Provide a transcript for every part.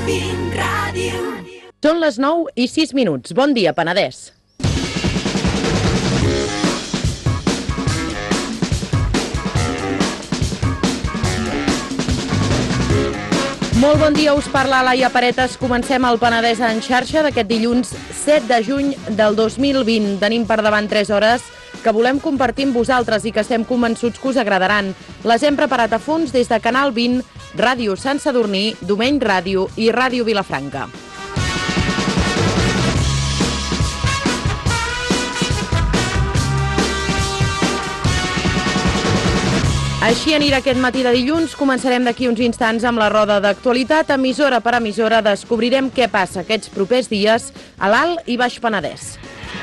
Són les 9:06. Bon dia, Penedès. Molt bon dia, us parla Laia Paretes. Comencem el Penedès en xarxa d'aquest dilluns 7 de juny del 2020. Tenim per davant 3 hores que volem compartir amb vosaltres i que estem convençuts que us agradaran. Les hem preparat a fons des de Canal 20, Ràdio Sant Sadurní, Domeny Ràdio i Ràdio Vilafranca. Així anirà aquest matí de dilluns. Començarem d'aquí uns instants amb la roda d'actualitat. Emissora per emissora descobrirem què passa aquests propers dies a l'Alt i Baix Penedès.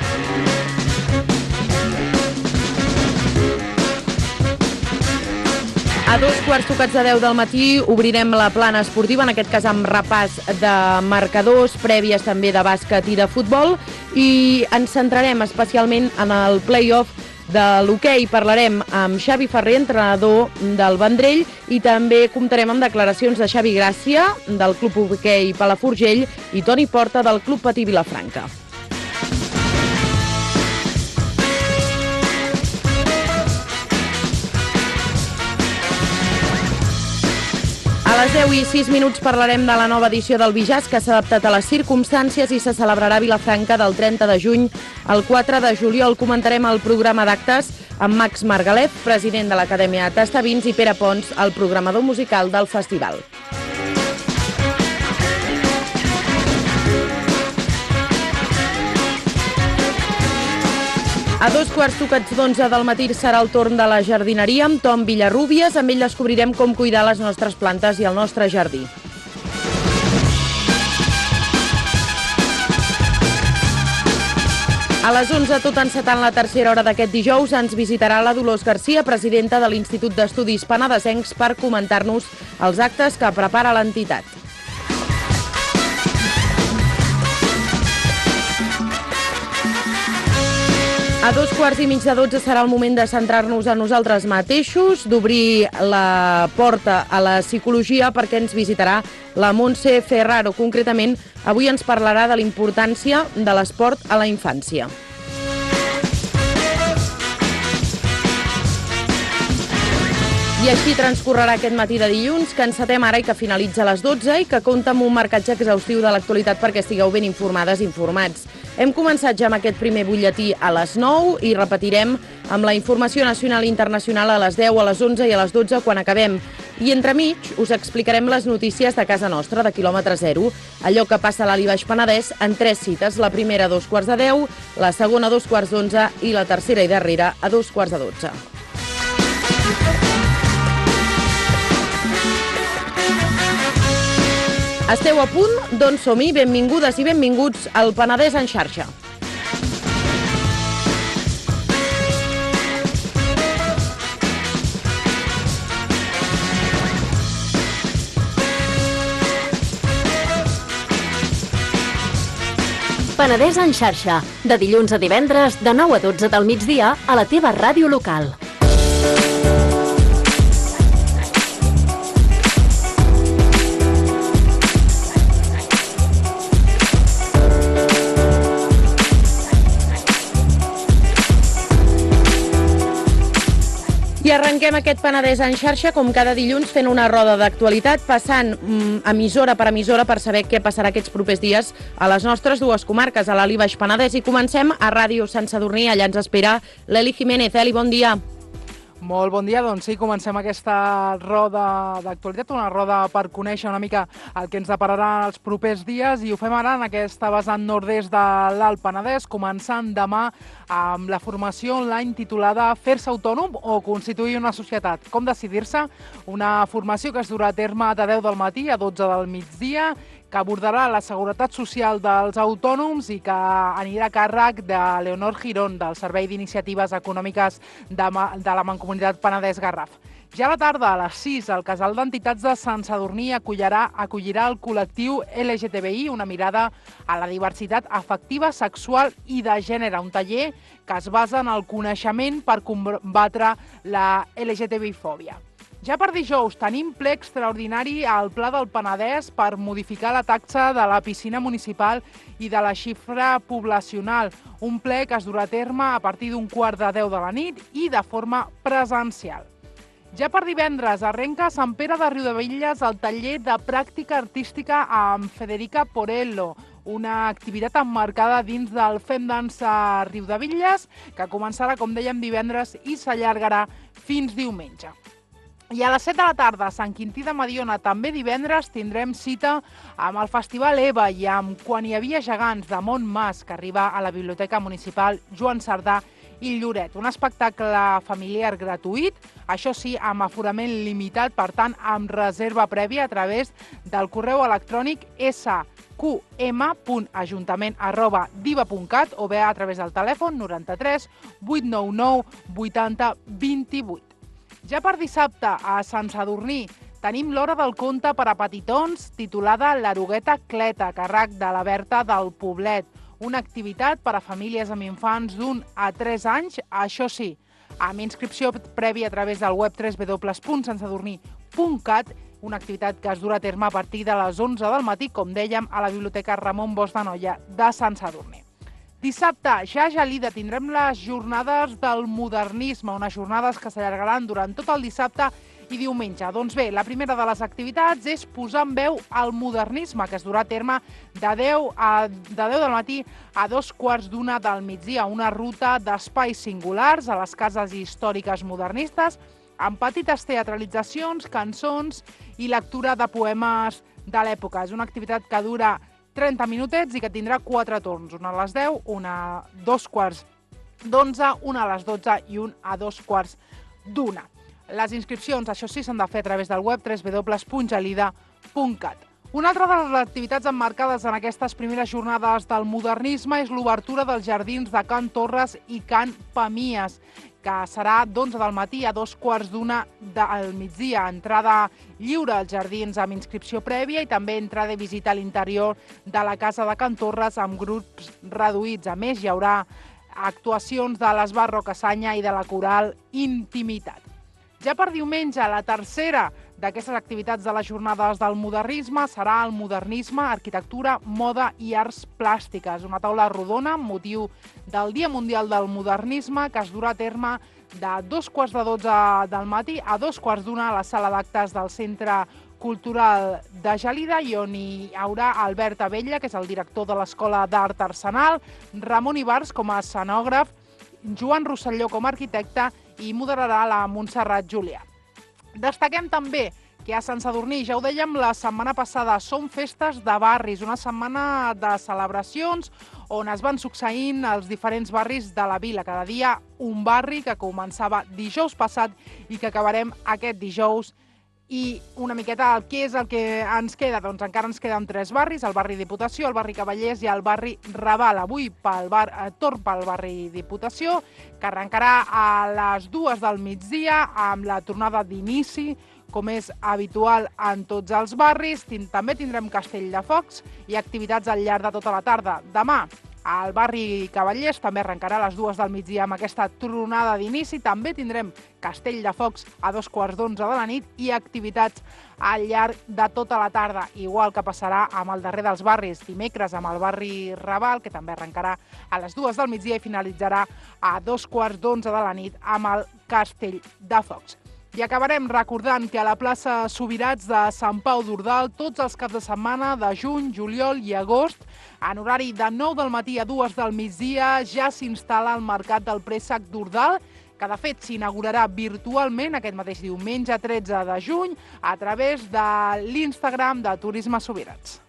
A 2:15 del matí obrirem la plana esportiva, en aquest cas amb repàs de marcadors, prèvies també de bàsquet i de futbol, i ens centrarem especialment en el play-off de l'hoquei. Parlarem amb Xavi Ferrer, entrenador del Vendrell, i també comptarem amb declaracions de Xavi Gràcia, del Club Hoquei Palafrugell, i Toni Porta, del Club Patí Vilafranca. A les 10:06 parlarem de la nova edició del Bijàs, que s'ha adaptat a les circumstàncies i se celebrarà a Vilafranca del 30 de juny al 4 de juliol. Comentarem el programa d'actes amb Max Margalef, president de l'Acadèmia Tastavins, i Pere Pons, el programador musical del festival. A 2:15 del matí serà el torn de la jardineria amb Tom Villarrubias. Amb ell descobrirem com cuidar les nostres plantes i el nostre jardí. A les 11, tot encetant la tercera hora d'aquest dijous, ens visitarà la Dolors Garcia, presidenta de l'Institut d'Estudis Penedesencs, per comentar-nos els actes que prepara l'entitat. A 11:15 serà el moment de centrar-nos en nosaltres mateixos, d'obrir la porta a la psicologia, perquè ens visitarà la Montse Ferraro. Concretament, avui ens parlarà de la importància de l'esport a la infància. I així transcorrerà aquest matí de dilluns, que encetem ara i que finalitza a les 12 i que compta amb un marcatge exhaustiu de l'actualitat perquè estigueu ben informades i informats. Hem començat ja amb aquest primer butlletí a les 9 i repetirem amb la informació nacional i internacional a les 10, a les 11 i a les 12 quan acabem. I entremig us explicarem les notícies de casa nostra, de quilòmetre zero, allò que passa a l'Alt i Baix Penedès en 3 cites, la primera a 2:15, la segona a 2:11 i la tercera i darrera a 2:12. Esteu a punt? Doncs som-hi, benvingudes i benvinguts al Penedès en xarxa. Penedès en xarxa, de dilluns a divendres, de 9 a 12 del migdia, a la teva ràdio local. I arrenquem aquest Penedès en xarxa, com cada dilluns, fent una roda d'actualitat, passant emissora per emissora per saber què passarà aquests propers dies a les nostres dues comarques, a l'Alt i Baix Penedès. I comencem a Ràdio Sant Sadurní, allà ens espera l'Eli Jiménez. Eli, bon dia. Molt bon dia, doncs sí, comencem aquesta roda d'actualitat, una roda per conèixer una mica el que ens depararà els propers dies, i ho fem ara en aquesta vessant nord-est de l'Alt Penedès, començant demà amb la formació online titulada Fer-se autònom o constituir una societat. Com decidir-se? Una formació que es durà a terme de 10 del matí a 12 del migdia, que abordarà la seguretat social dels autònoms i que anirà a càrrec de Leonor Girón, del Servei d'Iniciatives Econòmiques de la Mancomunitat Penedès Garraf. Ja a la tarda, a les 6, el Casal d'Entitats de Sant Sadurní acollirà el col·lectiu LGTBI, una mirada a la diversitat afectiva, sexual i de gènere, un taller que es basa en el coneixement per combatre la LGTBI-fòbia. Ja per dijous tenim ple extraordinari al Pla del Penedès per modificar la taxa de la piscina municipal i de la xifra poblacional. Un ple que es durà a terme a partir d'un 9:15 de la nit i de forma presencial. Ja per divendres arrenca a Sant Pere de Riudebitlles el taller de pràctica artística amb Federica Porello, una activitat emmarcada dins del Fem Dansa Riudebitlles que començarà, com dèiem, divendres i s'allargarà fins diumenge. I a les 7 de la tarda, a Sant Quintí de Mediona, també divendres, tindrem cita amb el Festival EVA i amb Quan hi havia gegants de Montmas, que arriba a la Biblioteca Municipal Joan Sardà i Lloret. Un espectacle familiar gratuït, això sí, amb aforament limitat, per tant, amb reserva prèvia a través del correu electrònic sqm.ajuntament@diva.cat o bé a través del telèfon 93 899 80 28. Ja per dissabte, a Sant Sadurní, tenim l'Hora del Conte per a petitons titulada L'Erugueta Cleta, a càrrec de la Berta del Poblet. Una activitat per a famílies amb infants d'1 a 3 anys, això sí, amb inscripció prèvia a través del web www.santsadurní.cat, una activitat que es durà a terme a partir de les 11 del matí, com dèiem, a la Biblioteca Ramon Bosch de Noia de Sant Sadurní. Dissabte, ja a Gelida, tindrem les jornades del modernisme, unes jornades que s'allargaran durant tot el dissabte i diumenge. Doncs bé, la primera de les activitats és posar en veu al modernisme, que es durà a terme de 10 del matí a 2:15 del migdia, una ruta d'espais singulars a les cases històriques modernistes, amb petites teatralitzacions, cançons i lectura de poemes de l'època. És una activitat que dura 30 minutets i que tindrà 4 torns, una a les 10, una a 2:15, una a les 12 i un a 2:15. Les inscripcions, això sí, s'han de fer a través del web www.gelida.cat. Una altra de les activitats emmarcades en aquestes primeres jornades del modernisme és l'obertura dels jardins de Can Torres i Can Pamies, que serà d'11 del matí a 2:15 del migdia. Entrada lliure als jardins amb inscripció prèvia i també entrada i visita a l'interior de la casa de Can Torres amb grups reduïts. A més, hi haurà actuacions de l'Esbarro Cassanya i de la Coral Intimitat. Ja per diumenge, la tercera d'aquestes activitats de les jornades del modernisme serà el modernisme, arquitectura, moda i arts plàstiques. Una taula rodona amb motiu del Dia Mundial del Modernisme que es durà a terme de 2:15 del matí a 2:15 a la sala d'actes del Centre Cultural de Gelida i on hi haurà Albert Abella, que és el director de l'Escola d'Art Arsenal, Ramon Ibars com a escenògraf, Joan Rosselló com a arquitecte i moderarà la Montserrat Julià. Destaquem també que a Sant Sadurní, ja ho dèiem la setmana passada, són festes de barris, una setmana de celebracions on es van succeint els diferents barris de la vila. Cada dia un barri que començava dijous passat i que acabarem aquest dijous. I una miqueta què és el que ens queda? Doncs encara ens queden 3 barris, el barri Diputació, el barri Cavallers i el barri Raval. Avui torn pel barri Diputació, que arrencarà a les 2 del migdia amb la tornada d'inici, com és habitual en tots els barris. També tindrem castell de focs i activitats al llarg de tota la tarda. Demà, al barri Cavallers també arrencarà a les 2 del migdia amb aquesta tronada d'inici. També tindrem castell de focs a 2:15 de la nit i activitats al llarg de tota la tarda. Igual que passarà amb el darrer dels barris, dimecres amb el barri Raval, que també arrencarà a les 2 del migdia i finalitzarà a 2:15 de la nit amb el castell de focs. I acabarem recordant que a la plaça Subirats de Sant Pau d'Ordal tots els caps de setmana de juny, juliol i agost, en horari de 9 del matí a 2 del migdia, ja s'instal·la el Mercat del Préssec d'Ordal, que de fet s'inaugurarà virtualment aquest mateix diumenge 13 de juny a través de l'Instagram de Turisme Subirats.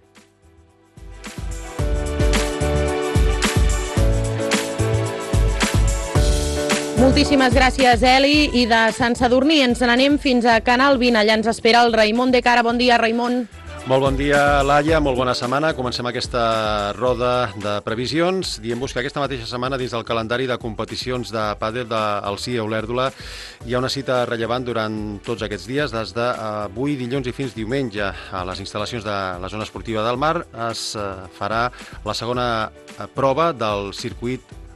Moltíssimes gràcies, Eli. I de Sant Sadurní ens n'anem fins a Canal 20. Allà ens espera el Raimon de Cara. Bon dia, Raimon. Molt bon dia, Laia, molt bona setmana. Comencem aquesta roda de previsions. Diem-vos que aquesta mateixa setmana, dins del calendari de competicions de pàdel del CIE Olèrdola, hi ha una cita rellevant durant tots aquests dies. Des d'avui, dilluns i fins diumenge, a les instal·lacions de la zona esportiva del Mar es farà la segona prova del circuit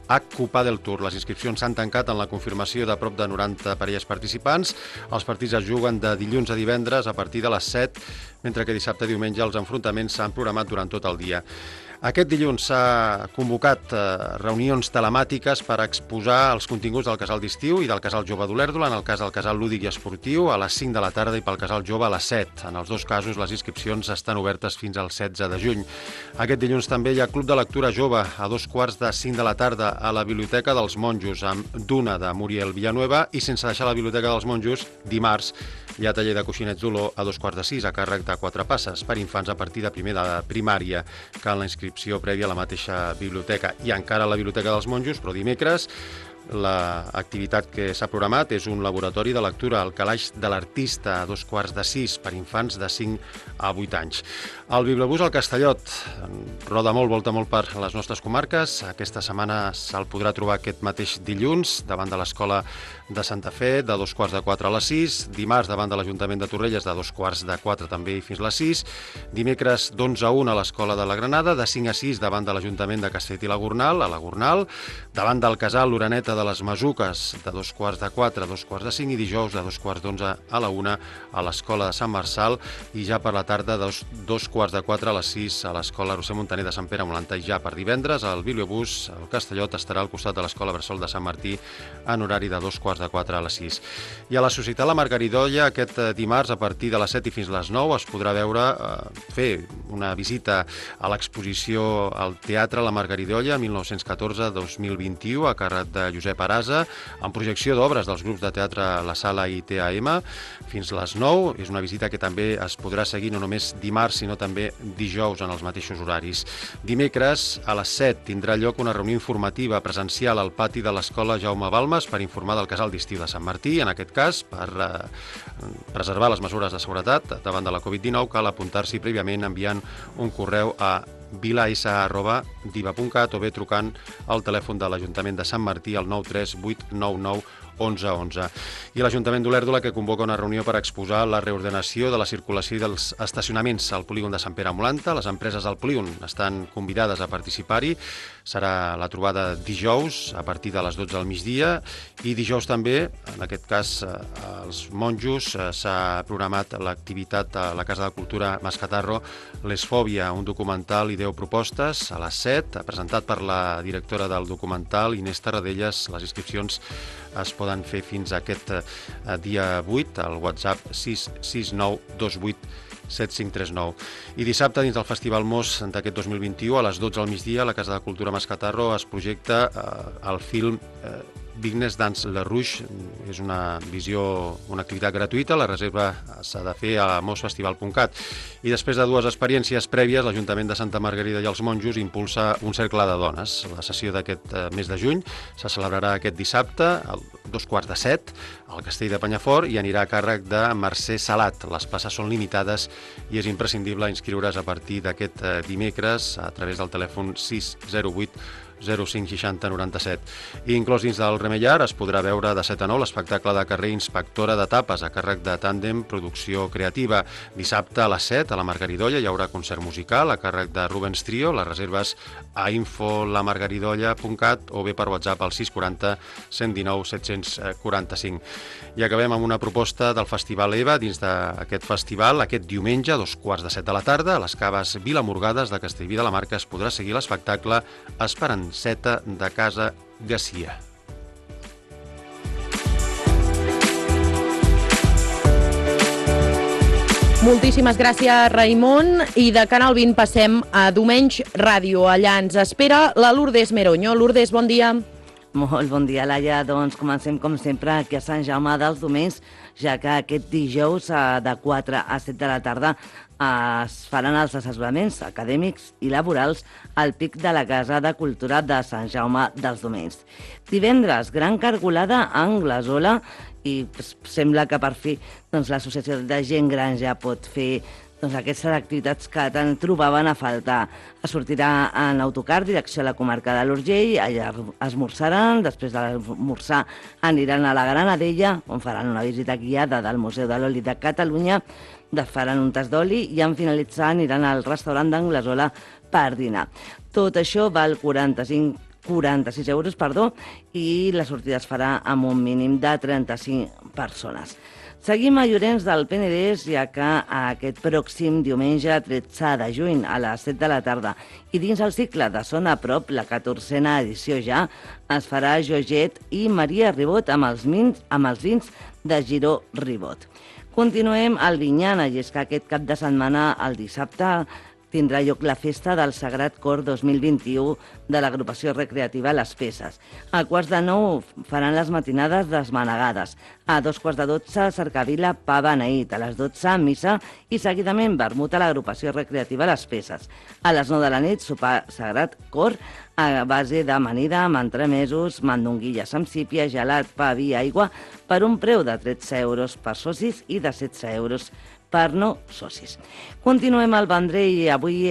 HQ Padel Tour. Les inscripcions s'han tancat en la confirmació de prop de 90 parelles participants. Els partits es juguen de dilluns a divendres a partir de les 7, mentre que dissabte i diumenge els enfrontaments s'han programat durant tot el dia. Aquest dilluns s'ha convocat reunions telemàtiques per exposar els continguts del casal d'estiu i del casal jove d'Olèrdola, en el cas del casal lúdic i esportiu, a les 5 de la tarda i pel casal jove a les 7. En els dos casos, les inscripcions estan obertes fins al 16 de juny. Aquest dilluns també hi ha Club de Lectura Jove a 2:45 de la tarda a la Biblioteca dels Monjos, amb Duna de Muriel Villanueva, i sense deixar la Biblioteca dels Monjos, dimarts hi ha taller de coixinets d'olor a 2:45 a càrrec de 4 passes per infants a partir de primer de primària, que en la inscripció prèvia a la mateixa biblioteca. I encara a la Biblioteca dels Monjos, però dimecres, l'activitat que s'ha programat és un laboratori de lectura al calaix de l'artista a 5:15 per infants de 5 a 8 anys. El Bibliobús al Castellot roda molt, volta molt per les nostres comarques. Aquesta setmana se'l podrà trobar aquest mateix dilluns davant de l'Escola de Santa Fe, de 3:45 a les 6, dimarts davant de l'Ajuntament de Torrelles, de 3:45 també i fins les 6, dimecres d'11 a 1 a l'Escola de la Granada, de 5 a 6 davant de l'Ajuntament de Castellet i la Gornal, a la Gornal, davant del casal l'Oreneta de les Masuques, de 3:45 a 2:45 i dijous de 2:11 a la 1 a l'Escola de Sant Marçal i ja per la tarda de 2:15 a les 6 a l'Escola Roser Montaner de Sant Pere Molanta. I ja per divendres el Bibliobús al Castellot estarà al costat de l'Escola Bressol de Sant Martí en horari de 2:15 a les 6. I a la Societat La Margaridolla aquest dimarts a partir de les 7 i fins les 9 es podrà fer una visita a l'exposició al Teatre La Margaridolla 1914-2021 a càrrec de Josep Arasa, amb projecció d'obres dels grups de teatre La Sala i TAM fins les 9. És una visita que també es podrà seguir no només dimarts, sinó també dijous en els mateixos horaris. Dimecres, a les 7, tindrà lloc una reunió informativa presencial al pati de l'Escola Jaume Balmes per informar del casal d'estiu de Sant Martí. En aquest cas, per preservar les mesures de seguretat davant de la Covid-19, cal apuntar-s'hi prèviament enviant un correu a vila.diva.cat o bé trucant al telèfon de l'Ajuntament de Sant Martí al 93899 1111. I l'Ajuntament d'Olèrdola que convoca una reunió per exposar la reordenació de la circulació dels estacionaments al polígon de Sant Pere Molanta. Les empreses del polígon estan convidades a participar-hi. Serà la trobada dijous a partir de les 12 del migdia i dijous també, en aquest cas als Monjos, s'ha programat l'activitat a la Casa de Cultura Mascatarro, Lesfòbia, un documental i 10 propostes a les 7, presentat per la directora del documental, Inés Tarradellas. Les inscripcions es poden fer fins a aquest dia 8 al WhatsApp 669287539. I dissabte, dins del Festival Mos d'aquest 2021, a les 12 al migdia, a la Casa de Cultura Mascatarro es projecta el film Vignes dans le Rouge. És una activitat gratuïta, la reserva s'ha de fer a mosfestival.cat. I després de 2 experiències prèvies, l'Ajuntament de Santa Margarida i els Monjos impulsa un cercle de dones. La sessió d'aquest mes de juny se celebrarà aquest dissabte, a 6:45, al Castell de Penyafort, i anirà a càrrec de Mercè Salat. Les places són limitades i és imprescindible inscriure's a partir d'aquest dimecres a través del telèfon 608 0560 97. I inclòs dins del Remellar es podrà veure de 7 a 9 l'espectacle de carrer Inspectora d'Etapes a càrrec de Tàndem Producció Creativa. Dissabte a les 7 a la Margaridolla hi haurà concert musical a càrrec de Rubens Trio. Les reserves a infolamargaridolla.cat o bé per WhatsApp al 640 119 745. I acabem amb una proposta del Festival EVA. Dins d'aquest festival, aquest diumenge a 2:15 de la tarda, a les caves Vilamorgades de Castellví de la Marca es podrà seguir l'espectacle Esperanceta de Casa Garcia. Moltíssimes gràcies, Raimon. I de Canal 20 passem a Domenys Ràdio. Allà ens espera la Lourdes Meroño. Lourdes, bon dia. Molt bon dia, Laia. Doncs comencem, com sempre, aquí a Sant Jaume dels Domenys, ja que aquest dijous de 4 a 7 de la tarda es faran els assessoraments acadèmics i laborals al pic de la Casa de Cultura de Sant Jaume dels Domenys. Divendres, gran cargolada a Anglesola i sembla que per fi l'associació de gent gran ja pot fer aquestes activitats que tant trobaven a faltar. Es sortirà en autocar, direcció a la comarca de l'Urgell, allà esmorzaran, després de l'esmorzar aniran a la Granadella, on faran una visita guiada del Museu de l'Oli de Catalunya, faran un tas d'oli i en finalitzar aniran al restaurant d'Anglesola per dinar. Tot això val 45 46 euros, i la sortida es farà amb un mínim de 35 persones. Seguim a Llorenç del Penedès, ja que aquest pròxim diumenge 13 de juny a les 7 de la tarda i dins el cicle de Zona a Prop, la 14a edició ja, es farà Joget i Maria Ribot amb els vins de Giró Ribot. Continuem al Vinyana, i és que aquest cap de setmana, el dissabte, tindrà lloc la festa del Sagrat Cor 2021 de l'agrupació recreativa Les Peces. A 8:45 faran les matinades desmanegades. A 11:45 cercavila pa beneït. A les 12 missa i seguidament vermut a l'agrupació recreativa Les Peces. A les 9 de la nit sopar Sagrat Cor a base d'amanida amb entremesos, mandonguilles amb sípia, gelat, pa, vi i aigua per un preu de 13 euros per socis i de 16 euros per no socis. Continuem al Vendrell i avui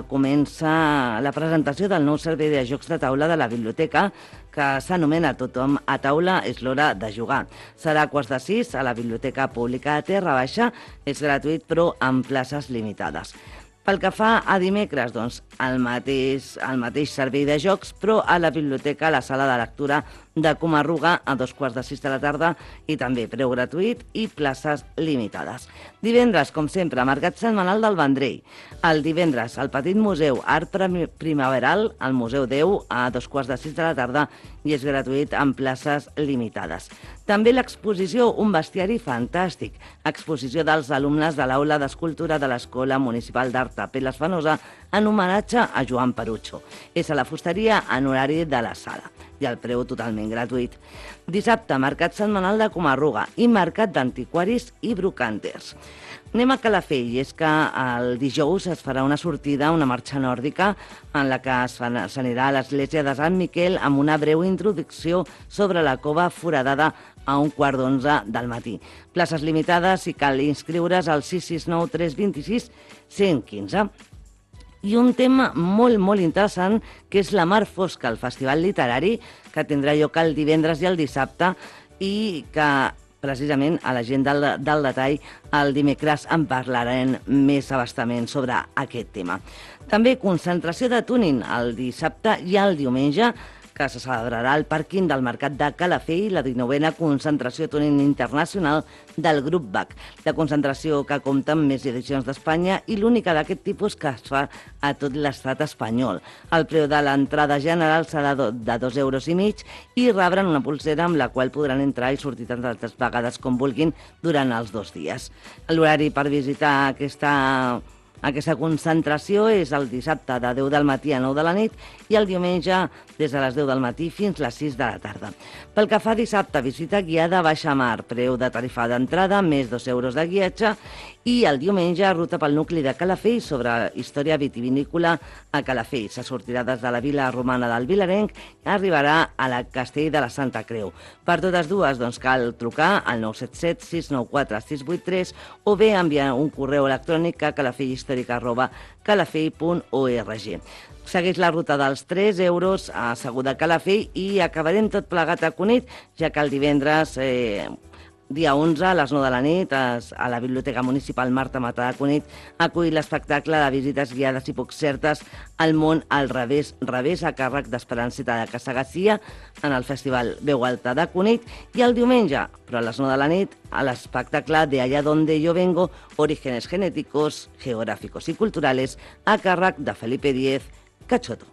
comença la presentació del nou servei de jocs de taula de la biblioteca que s'anomena Tothom a taula, és l'hora de jugar. Serà a 5:45 a la Biblioteca Pública de Terra Baixa, és gratuït però amb places limitades. Pel que fa a dimecres, doncs, el mateix servei de jocs, però a la biblioteca, a la sala de lectura de Comarruga, a 5:45 de la tarda, i també preu gratuït i places limitades. Divendres, com sempre, mercat setmanal del Vendrell. El divendres, al Petit Museu Art Primaveral, al Museu Déu, a 5:45 de la tarda, i és gratuït amb places limitades. També l'exposició Un bestiari fantàstic, exposició dels alumnes de l'Aula d'Escultura de l'Escola Municipal d'Art Peles Fenosa en homenatge a Joan Perucho. És a la fusteria en horari de la sala i el preu totalment gratuït. Dissabte, mercat setmanal de Comarruga i mercat d'antiquaris i brocanters. Anem a Calafell, i és que el dijous es farà una sortida, una marxa nòrdica, en la que s'anirà a l'església de Sant Miquel amb una breu introducció sobre la cova foradada a 11:15 del matí. Places limitades i cal inscriure's al 669 326 115. I un tema molt interessant, que és la Mar Fosca, el festival literari, que tindrà lloc el divendres i el dissabte, i que precisament a la gent del detall el dimecres en parlarem més abastament sobre aquest tema. També concentració de tuning el dissabte i el diumenge, que se celebrarà al pàrquing del Mercat de Calafell, la 19a concentració tuning internacional del grup BAC. La concentració que compta amb més edicions d'Espanya i l'única d'aquest tipus que es fa a tot l'estat espanyol. El preu de l'entrada general serà de 2,5 euros i rebran una pulsera amb la qual podran entrar i sortir tantes vegades com vulguin durant els 2 dies. L'horari per visitar aquesta concentració és el dissabte de 10 del matí a 9 de la nit i el diumenge des de les 10 del matí fins les 6 de la tarda. Pel que fa a dissabte, visita guiada a baixa mar, preu de tarifa d'entrada, més 2 euros de guiatge, i el diumenge ruta pel nucli de Calafell sobre història vitivinícola a Calafell. Se sortirà des de la vila romana del Vilarenc i arribarà a la Castell de la Santa Creu. Per totes dues, doncs, cal trucar al 977 694 683 o bé enviar un correu electrònic a calafellhistorica@calafell.org. Segueix la ruta dels 3 euros a Segur de Calafell i acabarem tot plegat a Cunit, ja que el divendres, dia 11, a les 9 de la nit, a la Biblioteca Municipal Marta Mata de Cunit, acull l'espectacle de visites guiades i poc certes al món al revés a càrrec d'Esperanceta de Casagacia en el Festival Veu Alta de Cunit, i el diumenge, però a les 9 de la nit, a l'espectacle de Allá donde yo vengo, orígenes genéticos, geográficos y culturales, a càrrec de Felipe X Cachoto.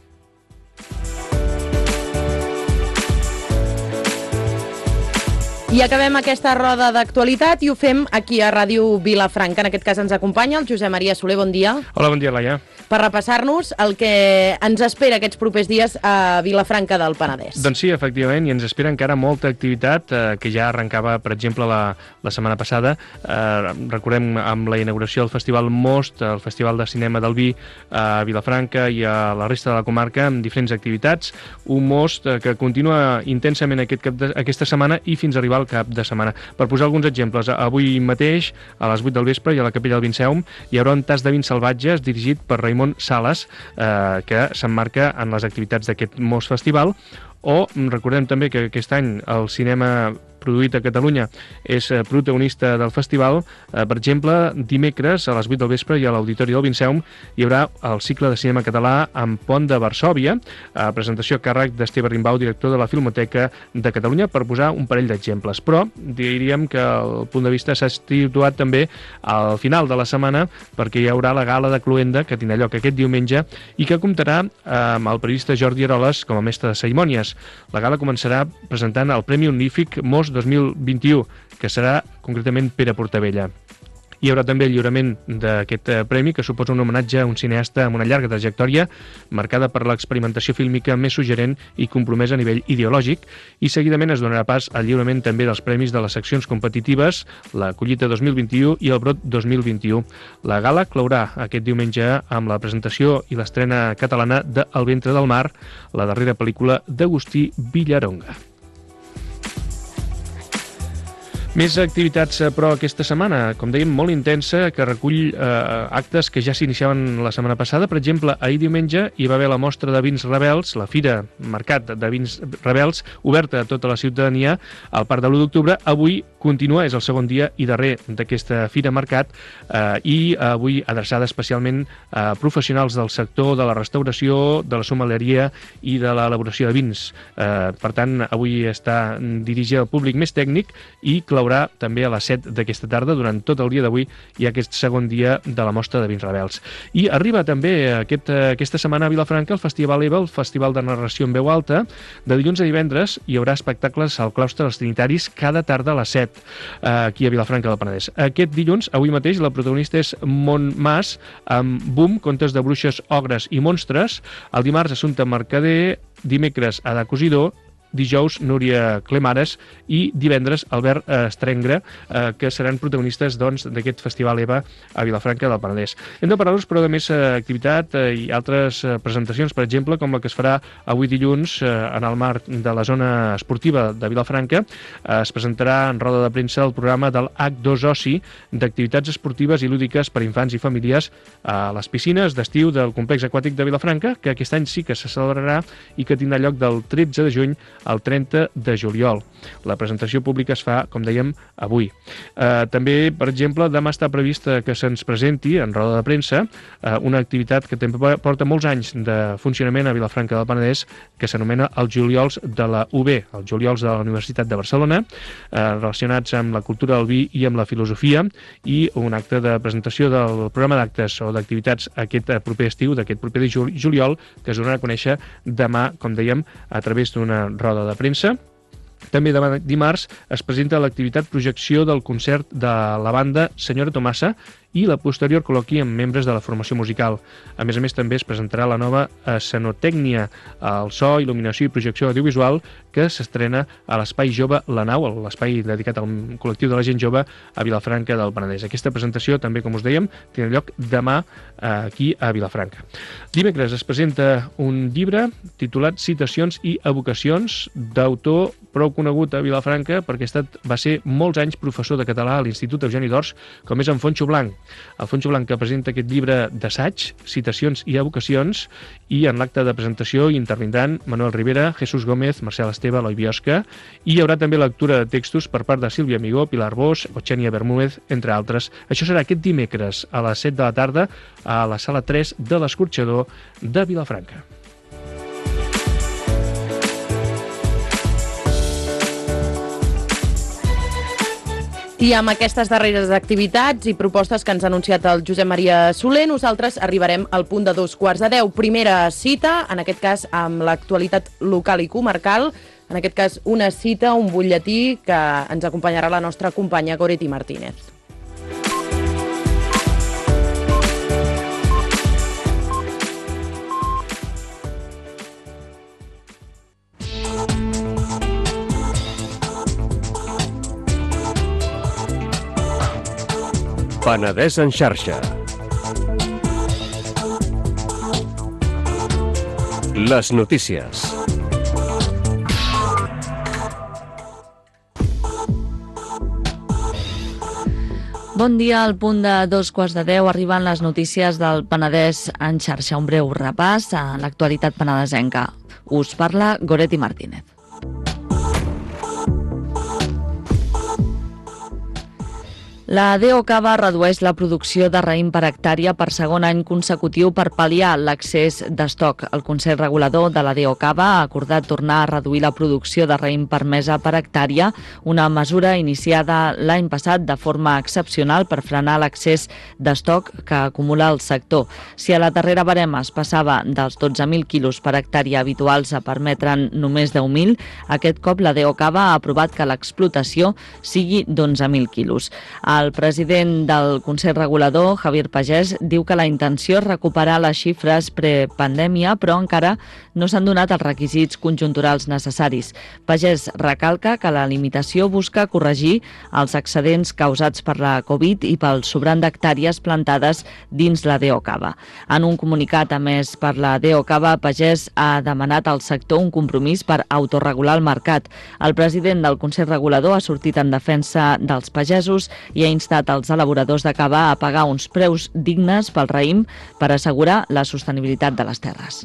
I acabem aquesta roda d'actualitat i ho fem aquí a Ràdio Vilafranca. En aquest cas ens acompanya el Josep Maria Soler. Bon dia. Hola, bon dia, Laia. Per repassar-nos el que ens espera aquests propers dies a Vilafranca del Penedès. Doncs sí, efectivament, i ens espera encara molta activitat que ja arrencava, per exemple, la setmana passada. Recordem amb la inauguració del Festival Most, el Festival de Cinema del Vi a Vilafranca i a la resta de la comarca amb diferents activitats. Un Most que continua intensament aquesta setmana i fins a arribar al cap de setmana. Per posar alguns exemples, avui mateix, a les 8 del vespre, i a la Capella del Vinceum, hi haurà un tas de vins salvatges dirigit per Raimon Sales, que s'emmarca en les activitats d'aquest Most Festival, o recordem també que aquest any el cinema produït a Catalunya és protagonista del festival. Per exemple, dimecres a les 8 del vespre i a l'Auditori del Vinceum hi haurà el cicle de cinema català amb Pont de Varsòvia, presentació a càrrec d'Esteve Rimbau, director de la Filmoteca de Catalunya, per posar un parell d'exemples. Però diríem que el punt de vista s'ha situat també al final de la setmana, perquè hi haurà la gala de Cluenda, que tindrà lloc aquest diumenge, i que comptarà amb el periodista Jordi Eroles com a mestre de cerimònies. La gala començarà presentant el Premi Honorífic Most 2021, que serà concretament Pere Portabella. Hi haurà també el lliurament d'aquest premi, que suposa un homenatge a un cineasta amb una llarga trajectòria, marcada per l'experimentació fílmica més suggerent i compromesa a nivell ideològic, i seguidament es donarà pas al lliurament també dels premis de les seccions competitives, la Collita 2021 i el Brot 2021. La gala clourà aquest diumenge amb la presentació i l'estrena catalana de El ventre del mar, la darrera pel·lícula d'Agustí Villaronga. Més activitats, però, aquesta setmana, com dèiem, molt intensa, que recull actes que ja s'iniciaven la setmana passada. Per exemple, ahir diumenge hi va haver la mostra de vins rebels, la Fira Mercat de Vins Rebels, oberta a tota la ciutadania al Parc de l'1 d'octubre. Avui continua, és el segon dia i darrer d'aquesta Fira Mercat, i avui adreçada especialment a professionals del sector de la restauració, de la sommeleria i de l'elaboració de vins. Per tant, avui està dirigida al públic més tècnic i claurà també a les 7 d'aquesta tarda. Durant tot el dia d'avui hi ha aquest segon dia de la mostra de vins rebels. I arriba també aquesta setmana a Vilafranca el Festival EVA, el Festival de Narració en Veu Alta. De dilluns a divendres hi haurà espectacles al claustre dels Trinitaris cada tarda a les 7, aquí a Vilafranca del Penedès. Aquest dilluns, avui mateix, la protagonista és Montmàs, amb Boom, contes de bruixes, ogres i monstres. El dimarts, Assumpta Mercader. Dimecres, Ada Cosidor. Dijous, Núria Clemares, i divendres, Albert Estrengre, que seran protagonistes d'aquest Festival EVA a Vilafranca del Penedès. Hem de parlar-vos, però, de més activitat i altres presentacions, per exemple, com la que es farà avui dilluns en el marc de la zona esportiva de Vilafranca. Es presentarà en roda de premsa el programa del H2 Oci, d'activitats esportives i lúdiques per infants i famílies a les piscines d'estiu del complex aquàtic de Vilafranca, que aquest any sí que se celebrarà i que tindrà lloc del 13 de juny al 30 de juliol. La presentació pública es fa, com dèiem, avui. També, per exemple, demà està prevista que se'ns presenti en roda de premsa una activitat que també porta molts anys de funcionament a Vilafranca del Penedès, que s'anomena els Juliols de la UB, els Juliols de la Universitat de Barcelona, relacionats amb la cultura del vi i amb la filosofia, i un acte de presentació del programa d'actes o d'activitats aquest proper estiu, d'aquest proper juliol, que es donarà a conèixer demà, com dèiem, a través d'una roda de premsa. També demà dimarts es presenta l'activitat projecció del concert de la banda Senyora Tomassa i la posterior col·loqui amb membres de la formació musical. A més, també es presentarà la nova escenotècnia, el so, il·luminació i projecció audiovisual, que s'estrena a l'Espai Jove La Nau, l'espai dedicat al col·lectiu de la gent jove a Vilafranca del Penedès. Aquesta presentació, també, com us dèiem, tindrà lloc demà aquí a Vilafranca. Dimecres es presenta un llibre titulat Citacions i evocacions, d'autor prou conegut a Vilafranca perquè va ser molts anys professor de català a l'Institut Eugeni d'Ors, com és en Fonxo Blanc. Alfonso Blanc, que presenta aquest llibre d'assaig, Citacions i evocacions, i en l'acte de presentació hi intervindran Manuel Rivera, Jesús Gómez, Marcel Esteve, Eloi Biosca, i hi haurà també lectura de textos per part de Sílvia Amigó, Pilar Bosch o Xènia Bermúdez, entre altres. Això serà aquest dimecres a les 7 de la tarda a la sala 3 de l'Escorxador de Vilafranca. I amb aquestes darreres activitats i propostes que ens ha anunciat el Josep Maria Soler, nosaltres arribarem al punt de 2:15. Primera cita, en aquest cas amb l'actualitat local i comarcal, en aquest cas una cita, un butlletí que ens acompanyarà la nostra companya Goretti Martínez. Penedès en xarxa. Les notícies. Bon dia, al punt de 2:15 arriben les notícies del Penedès en xarxa. Un breu repàs a l'actualitat penedesenca. Us parla Goretti Martínez. La DO Cava redueix la producció de raïm per hectàrea per segon any consecutiu per pal·liar l'accés d'estoc. El Consell Regulador de la DO Cava ha acordat tornar a reduir la producció de raïm permesa per hectàrea, una mesura iniciada l'any passat de forma excepcional per frenar l'accés d'estoc que acumula el sector. Si a la darrera barema es passava dels 12.000 quilos per hectàrea habituals a permetre'n només 10.000, aquest cop la DO Cava ha aprovat que l'explotació sigui d'11.000 quilos. El president del Consell Regulador, Javier Pagès, diu que la intenció és recuperar les xifres prepandèmia, però encara no s'han donat els requisits conjunturals necessaris. Pagès recalca que la limitació busca corregir els excedents causats per la Covid i pel sobrant d'hectàrees plantades dins la DO Cava. En un comunicat emès per la DO Cava, Pagès ha demanat al sector un compromís per autorregular el mercat. El president del Consell Regulador ha sortit en defensa dels pagesos i ha instat els elaboradors de cava a pagar uns preus dignes pel raïm per assegurar la sostenibilitat de les terres.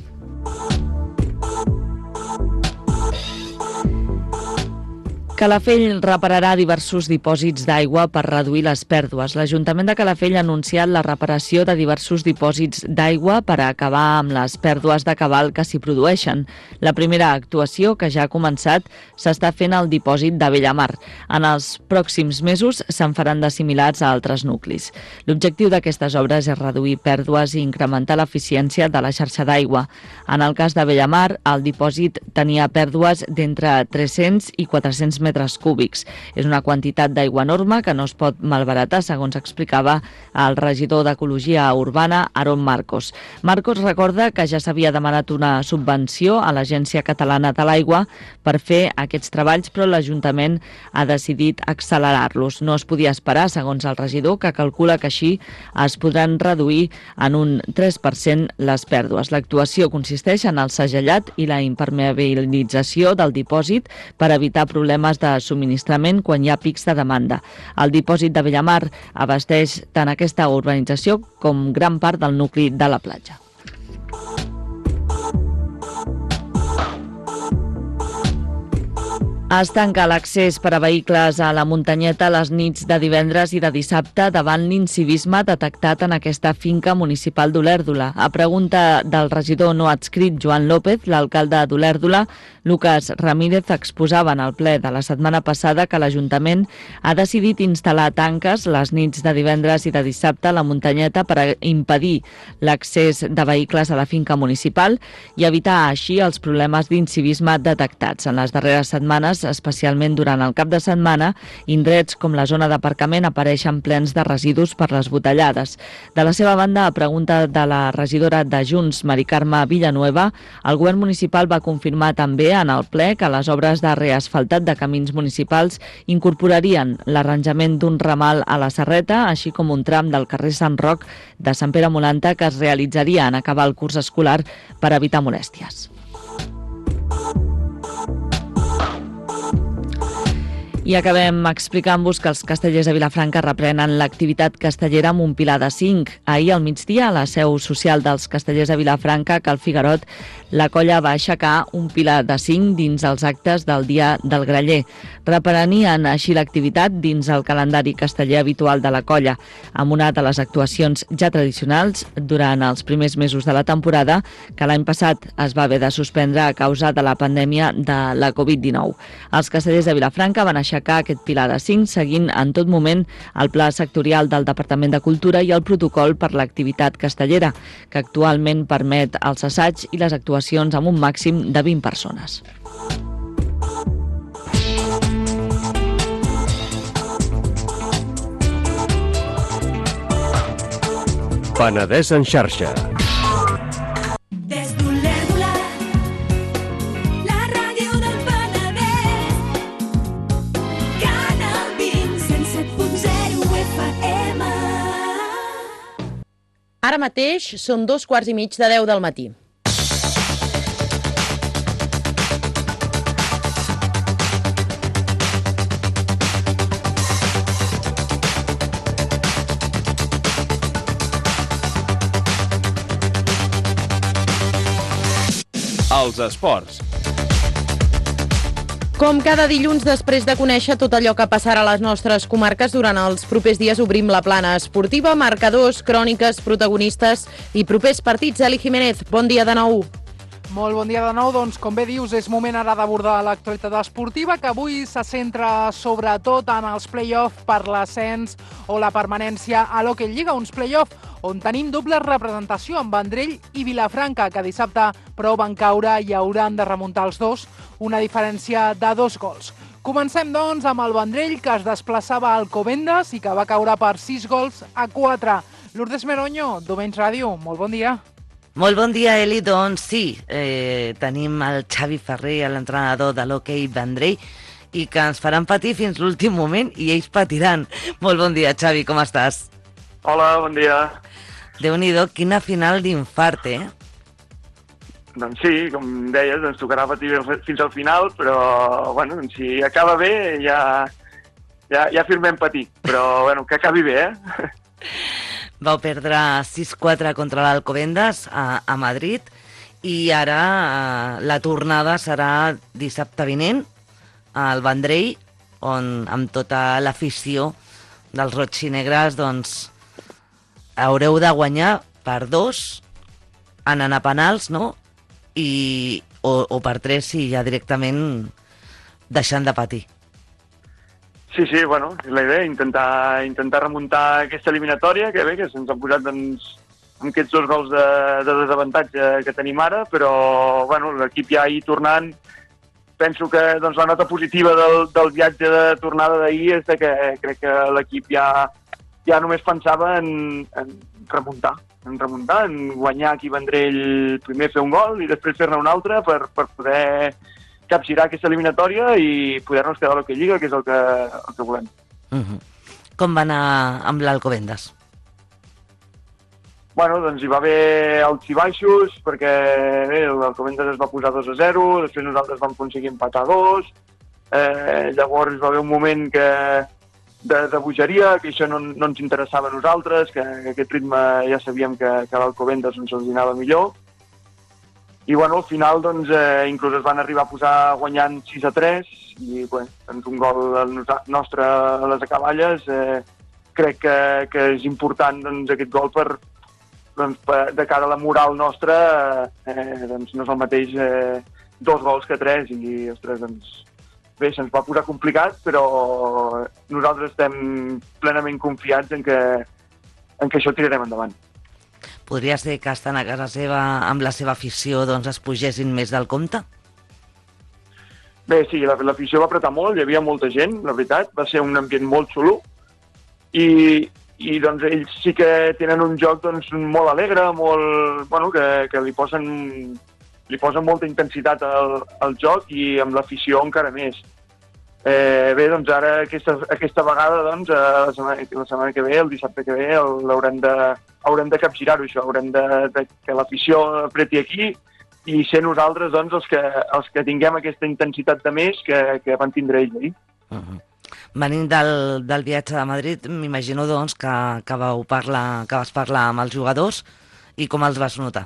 Calafell repararà diversos dipòsits d'aigua per reduir les pèrdues. L'Ajuntament de Calafell ha anunciat la reparació de diversos dipòsits d'aigua per acabar amb les pèrdues de cabal que s'hi produeixen. La primera actuació, que ja ha començat, s'està fent al dipòsit de Bellamar. En els pròxims mesos se'n faran de similars a altres nuclis. L'objectiu d'aquestes obres és reduir pèrdues i incrementar l'eficiència de la xarxa d'aigua. En el cas de Bellamar, el dipòsit tenia pèrdues d'entre 300 i 400 metres cúbics. És una quantitat d'aigua enorme que no es pot malbaratar, segons explicava el regidor d'Ecologia Urbana, Aaron Marcos. Marcos recorda que ja s'havia demanat una subvenció a l'Agència Catalana de l'Aigua per fer aquests treballs, però l'Ajuntament ha decidit accelerar-los. No es podia esperar, segons el regidor, que calcula que així es podran reduir en un 3% les pèrdues. L'actuació consisteix en el segellat i la impermeabilització del dipòsit per evitar problemes de subministrament quan hi ha pics de demanda. El dipòsit de Bellamar abasteix tant aquesta urbanització com gran part del nucli de la platja. Es tanca l'accés per a vehicles a la muntanyeta les nits de divendres i de dissabte davant l'incivisme detectat en aquesta finca municipal d'Olèrdola. A pregunta del regidor no adscrit Joan López, l'alcalde d'Olèrdola, Lucas Ramírez, exposava en el ple de la setmana passada que l'Ajuntament ha decidit instal·lar tanques les nits de divendres i de dissabte a la muntanyeta per a impedir l'accés de vehicles a la finca municipal i evitar així els problemes d'incivisme detectats. En les darreres setmanes, especialment durant el cap de setmana, indrets com la zona d'aparcament apareixen plens de residus per les botellades. De la seva banda, a pregunta de la regidora de Junts, Mari Carme Villanueva, el govern municipal va confirmar també en el ple que les obres de reasfaltat de camins municipals incorporarien l'arranjament d'un ramal a la Serreta, així com un tram del carrer Sant Roc de Sant Pere Molanta que es realitzaria en acabar el curs escolar per evitar molèsties. I acabem explicant-vos que els castellers de Vilafranca reprenen l'activitat castellera amb un pilar de 5. Ahir al migdia, a la seu social dels castellers de Vilafranca, Cal Figuerot, la colla va aixecar un pilar de 5 dins els actes del Dia del Graller. Reprenien així l'activitat dins el calendari casteller habitual de la colla, amb una de les actuacions ja tradicionals durant els primers mesos de la temporada, que l'any passat es va haver de suspendre a causa de la pandèmia de la Covid-19. Els castellers de Vilafranca van aixecar aquest pilar de 5 seguint en tot moment el pla sectorial del Departament de Cultura i el protocol per l'activitat castellera, que actualment permet els assaigs i les actuacions amb un màxim de 20 persones. Penedès en xarxa. Ara mateix són 2:15 del matí. Els esports. Com cada dilluns, després de conèixer tot allò que passarà a les nostres comarques, durant els propers dies obrim la plana esportiva, marcadors, cròniques, protagonistes i propers partits. Eli Jiménez, bon dia de nou. Molt bon dia de nou. Doncs, com bé dius, és moment ara d'abordar l'actualitat esportiva, que avui se centra sobretot en els play-off per l'ascens o la permanència a l'Hockey Lliga, uns play-off on tenim doble representació amb Vendrell i Vilafranca, que dissabte però van caure i hauran de remuntar els dos, una diferència de 2 gols. Comencem, doncs, amb el Vendrell, que es desplaçava al Alcobendas i que va caure per 6 gols a 4. Lourdes Meroño, Domens Ràdio, molt bon dia. Molt bon dia, Eli. Doncs sí, tenim el Xavi Ferrer, l'entrenador de l'Hockey Vendrell, i que ens faran patir fins l'últim moment i ells patiran. Molt bon dia, Xavi, com estàs? Hola, bon dia. Déu-n'hi-do, quina final d'infart, Doncs sí, com deies, ens tocarà patir fins al final, però bueno, doncs si acaba bé ja firmem patir, però bueno, que acabi bé, Vau perdre 6-4 contra l'Alcobendas a Madrid i ara la tornada serà dissabte vinent al Vendrell, on amb tota l'afició dels roig i negres doncs haureu de guanyar per 2, anant a penals, no? O per 3 si ja directament deixant de patir. Sí, bueno, la idea, intentar remuntar aquesta eliminatòria, que bé, que se'ns han posat doncs, amb aquests 2 gols de desavantatge que tenim ara, però bueno, l'equip ja hi tornant, penso que doncs, la nota positiva del viatge de tornada d'ahir és que crec que l'equip ja només pensava en remuntar, en guanyar aquí Vendrell, primer fer un gol i després fer-ne un altre per poder capgirar aquesta eliminatòria i poder-nos quedar a l'Hockey Lliga, que és el que volem. Com va anar amb l'Alcobendas? Bueno, doncs hi va haver alts i baixos, perquè bé, l'Alcobendas es va posar 2-0, després nosaltres vam aconseguir empatar 2, llavors va haver un moment de bogeria, que això no ens interessava a nosaltres, que aquest ritme ja sabíem que l'Alcobendas ens anava millor. I bueno, al final doncs, inclús es van arribar a posar guanyant 6-3 i bé, doncs, un gol nostre a les acaballes. Crec que és important doncs, aquest gol de cara a la moral nostra, doncs, no és el mateix 2 gols que 3 i ostres, doncs, bé, se'ns va posar complicat, però nosaltres estem plenament confiats en que això tirarem endavant. Podria ser que estant a casa seva amb la seva afició doncs es pugessin més del compte? Bé, sí, l'afició va apretar molt, hi havia molta gent, la veritat, va ser un ambient molt xulo i doncs ells sí que tenen un joc doncs, molt alegre, molt, bueno, que li posen molta intensitat al joc i amb l'afició encara més. Bé, doncs ara aquesta vegada, doncs, la setmana que ve, el dissabte que ve, haurem de capgirar-ho, això, haurem de que l'afició apreti aquí i ser nosaltres doncs, els que tinguem aquesta intensitat de més que van tindre ells ahir. Venint del viatge de Madrid, m'imagino doncs, que vas parlar amb els jugadors i com els vas notar.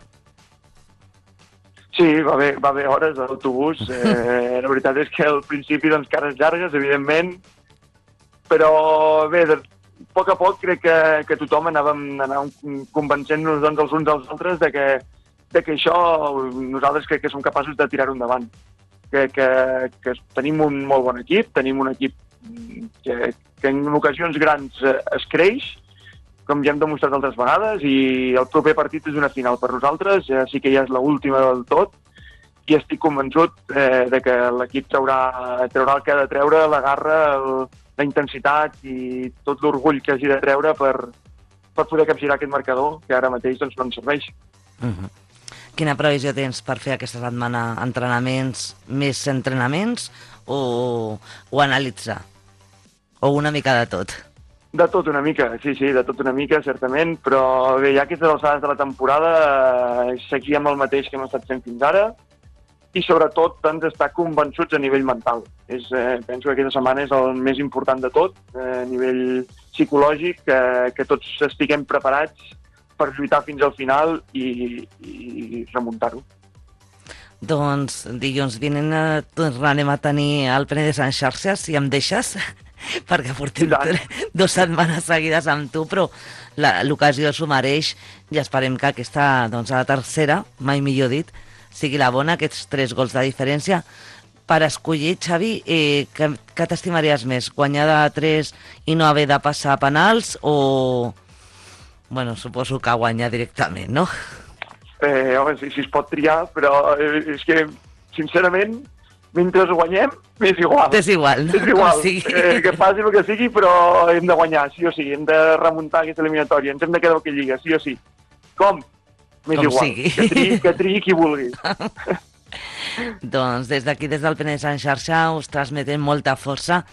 Sí, va haver hores a l'autobús. La veritat és que al principi, doncs, cares llargues, evidentment, però bé, a poc crec que tothom anàvem convencent-nos doncs, els uns als altres de que això nosaltres crec que som capaços de tirar-ho endavant. Que tenim un molt bon equip, tenim un equip que en ocasions grans es creix, com ja hem demostrat altres vegades, i el proper partit és una final per nosaltres, sí que ja és l'última del tot, i estic convençut de que l'equip traurà el que ha de treure, la garra, la intensitat i tot l'orgull que hagi de treure per poder capgirar aquest marcador, que ara mateix doncs, no ens serveix. Quina previsió tens per fer aquesta setmana? Entrenaments, més entrenaments o analitzar? O una mica de tot? De tot una mica, sí, de tot una mica, certament, però bé, ja aquestes alçades de la temporada seguíem el mateix que hem estat fent fins ara i sobretot doncs, estar convençuts a nivell mental. Penso que aquesta setmana és el més important de tot, a nivell psicològic, que tots estiguem preparats per lluitar fins al final i remuntar-ho. Doncs dilluns vinent tornarem a tenir el Penedès en xarxa, si em deixes, perquè portem 2 setmanes seguides amb tu, però l'ocasió s'ho mereix i esperem que aquesta, doncs a la tercera, mai millor dit, sigui la bona, aquests 3 gols de diferència. Per escollir, Xavi, què t'estimaries més? Guanyar de 3 i no haver de passar penals o... Bueno, suposo que guanyar directament, no? Home, si es pot triar, però és que, sincerament, mentre guanyem, m'és igual. És igual, no? És igual, que passi el que sigui, però hem de guanyar, sí o sí. Hem de remuntar aquesta eliminatòria, ens hem de quedar amb aquella lliga, sí o sí. Com? M'és igual, sigui. Que triï qui vulgui. Doncs des d'aquí, des del Penedès en xarxa, us transmetem molta força.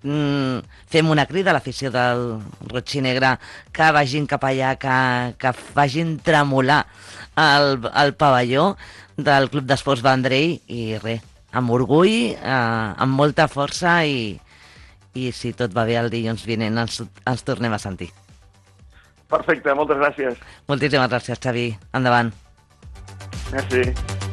Fem una crida a l'afició del Roig i Negre que vagin cap allà, que vagin tremolar el pavelló del Club d'Esports Vendrell i res, amb orgull, amb molta força i si tot va bé el dilluns vinent ens tornem a sentir. Perfecte, moltes gràcies. Moltíssimes gràcies, Xavi. Endavant. Merci.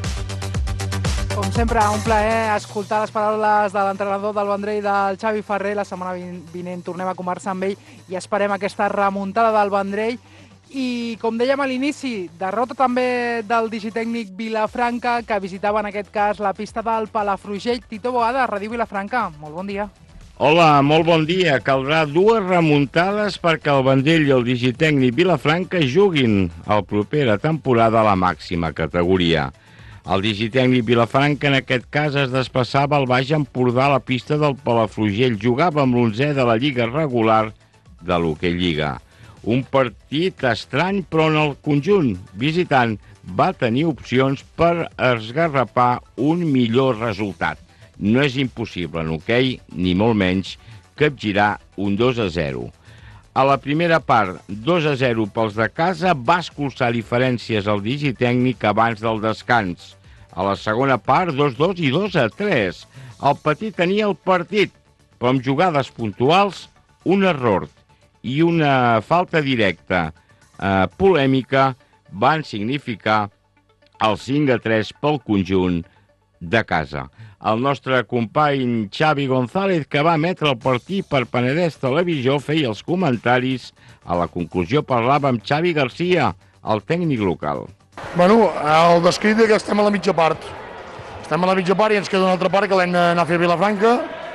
Com sempre, un plaer escoltar les paraules de l'entrenador del Vendrell, del Xavi Ferrer. La setmana vinent tornem a conversar amb ell i esperem aquesta remuntada del Vendrell. I, com dèiem a l'inici, derrota també del digitècnic Vilafranca, que visitava en aquest cas la pista del Palafrugell. Tito Boada, Ràdio Vilafranca, molt bon dia. Hola, molt bon dia. Caldrà 2 remuntades perquè el Vendrell i el digitècnic Vilafranca juguin la propera temporada a la màxima categoria. El digitècnic Vilafranca en aquest cas es desplaçava al Baix Empordà a la pista del Palafrugell. Jugava amb l'11è de la Lliga regular de l'Hoquei Lliga. Un partit estrany, però en el conjunt visitant va tenir opcions per esgarrapar un millor resultat. No és impossible en hoquei, ni molt menys, capgirar un 2-0. A la primera part, 2-0 pels de casa, va escurçar diferències al digitècnic abans del descans. A la segona part, 2-2 i 2-3. El Petit tenia el partit, però amb jugades puntuals, un error i una falta directa polèmica van significar el 5-3 pel conjunt de casa. El nostre company Xavi González, que va emetre el partit per Penedès Televisió, feia els comentaris. A la conclusió parlava amb Xavi Garcia, el tècnic local. Bueno, el descrit és que estem a la mitja part. Estem a la mitja part i ens queda una altra part que l'hem d'anar a fer a Vilafranca.